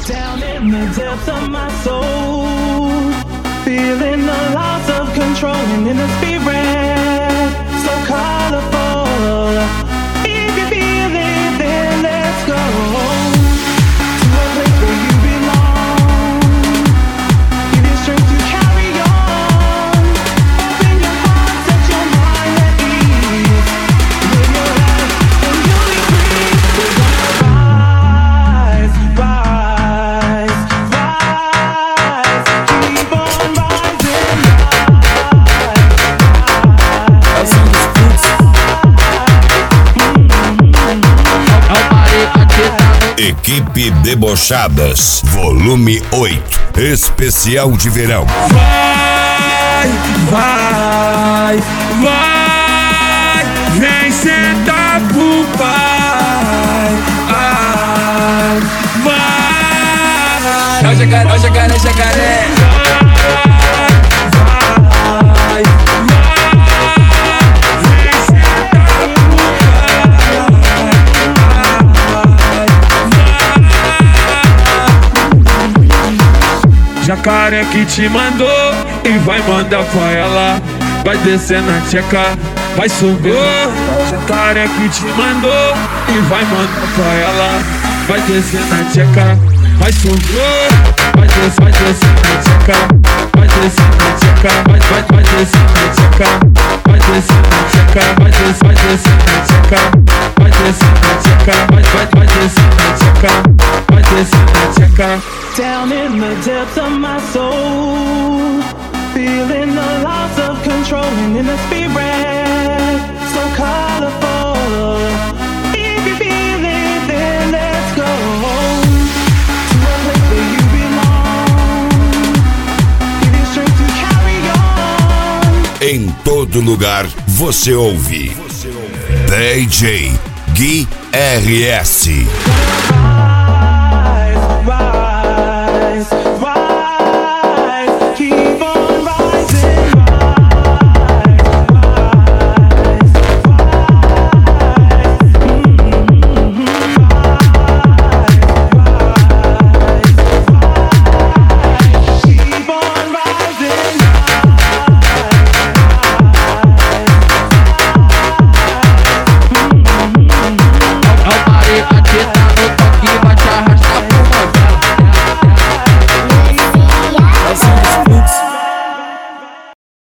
Down in the depths of my soul, feeling the loss of control and in the spirit, so colorful. If you feel it, then let's go to a place where you belong. Give you strength to carry on. Open your heart, set your mind at ease. Live your life and you'll be free. We're gonna rise, rise, rise. Keep on rising, Equipe Debochadas, volume 8, especial de verão. Vai, vai, vai, vem sentar pro pai. Vai, é o jacaré, é o jacaré, jacaré. Vai, vem sentar pro pai. Jacaré que te mandou e vai mandar pra ela. Vai descer na tcheca, vai subir. Jacaré que te mandou e vai mandar pra ela. Vai descer na tcheca, vai subir. Vai descer na tcheca, vai descer na tcheca, vai descer na tcheca, vai descer na tcheca, vai descer na tcheca, vai descer na tcheca, vai descer na tcheca, vai descer na tcheca. down in the depths of my soul, feeling the loss of control and in the spirit, so colorful. If you feel it, then let's go to a place where you belong. Give you strength to carry on. Em todo lugar você ouve DJ Gui RS. Rise, rise.